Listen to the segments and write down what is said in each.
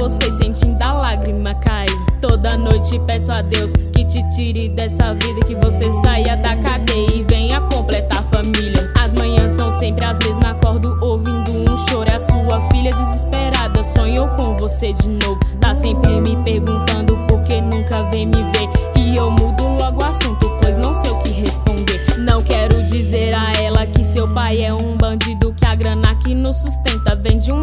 você sentindo a lágrima cair. Toda noite peço a Deus que te tire dessa vida, que você saia da cadeia e venha completar a família. As manhãs são sempre as mesmas, acordo ouvindo um choro. É a sua filha desesperada, sonhou com você de novo. Tá sempre me perguntando por que nunca vem me ver, e eu mudo logo o assunto, pois não sei o que responder. Não quero dizer a ela que seu pai é um bandido, que a grana que nos sustenta vem de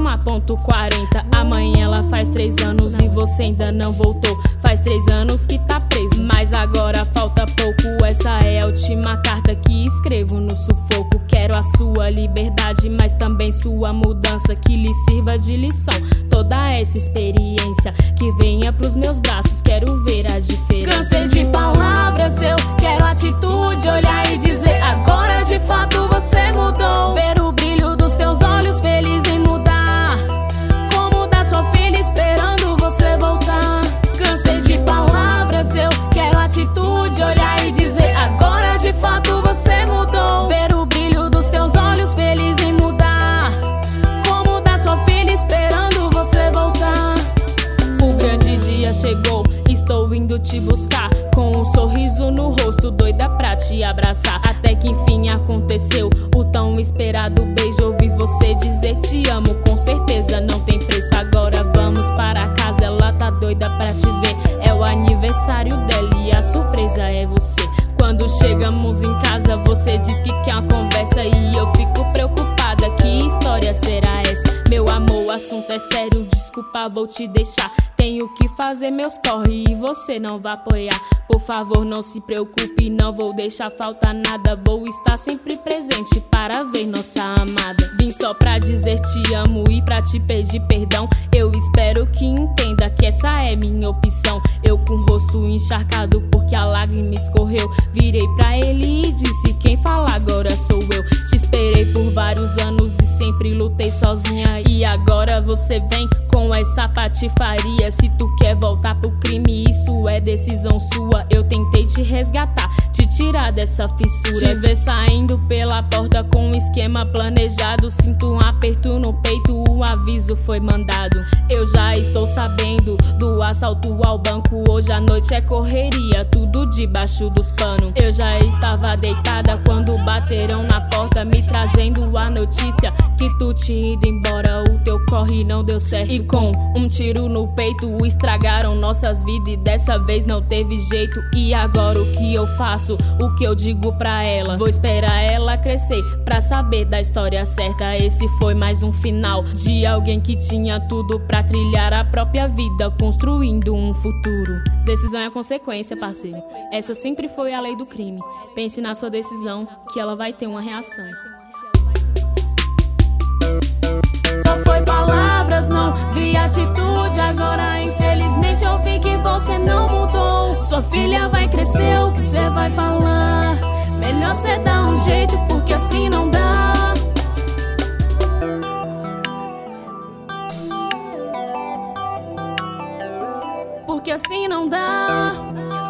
1,40. Amanhã ela faz 3 anos e você ainda não voltou. Faz 3 anos que tá preso, mas agora falta pouco. Essa é a última carta que escrevo no sufoco. Quero a sua liberdade, mas também sua mudança, que lhe sirva de lição toda essa experiência, que venha pros meus braços, quero ver a diferença. Cansei de palavras, eu quero atitude, olhar e dizer agora de fato você mudou. Ver o brilho dos teus olhos feliz em mudar, como da sua filha esperando você voltar. Cansei de palavras, eu quero atitude, olhar e dizer agora de fato você mudou. Ver o brilho dos teus olhos feliz em mudar, como da sua filha esperando você voltar. O grande dia chegou, estou indo te buscar, com um sorriso no rosto, doida pra te abraçar. Até que enfim aconteceu o tão esperado beijo. Ouvi você dizer te amo, com certeza não tem preço. Agora vamos para casa, ela tá doida pra te ver. É o aniversário dela e a surpresa é você. Quando chegamos em casa você diz que quer uma conversa, e eu fico preocupada, que história será essa? Meu amor, o assunto é sério, desculpa, vou te deixar. Tenho que fazer meus corre e você não vai apoiar. Por favor, não se preocupe, não vou deixar faltar nada. Vou estar sempre presente para ver nossa amada. Vim só pra dizer te amo e pra te pedir perdão. Eu espero que entenda que essa é minha opção. Eu com o rosto encharcado porque a lágrima escorreu, virei pra ele e disse: quem fala agora sou eu. Te esperei por vários anos e sempre lutei sozinha, e agora você vem com essa patifaria. Se tu quer voltar pro crime, isso é decisão sua. Eu tentei te resgatar, te tirar dessa fissura. Te ver saindo pela porta com um esquema planejado. Sinto um aperto no peito, o aviso foi mandado. Eu já estou sabendo do assalto ao banco. Hoje à noite é correria, tudo debaixo dos panos. Eu já estava deitada quando bateram na porta, me trazendo a notícia que tu tinha ido embora. O teu corre não deu certo, e com um tiro no peito estragaram nossas vidas, e dessa vez não teve jeito. E agora o que eu faço? O que eu digo pra ela? Vou esperar ela crescer pra saber da história certa. Esse foi mais um final de alguém que tinha tudo pra trilhar a própria vida, construindo um futuro. Decisão é consequência, parceiro. Essa sempre foi a lei do crime. Pense na sua decisão, que ela vai ter uma reação. Só foi palavras, não vi atitude. Agora infelizmente eu vi que você não mudou. Sua filha vai crescer, o que cê vai falar? Melhor cê dar um jeito, porque assim não dá. Porque assim não dá.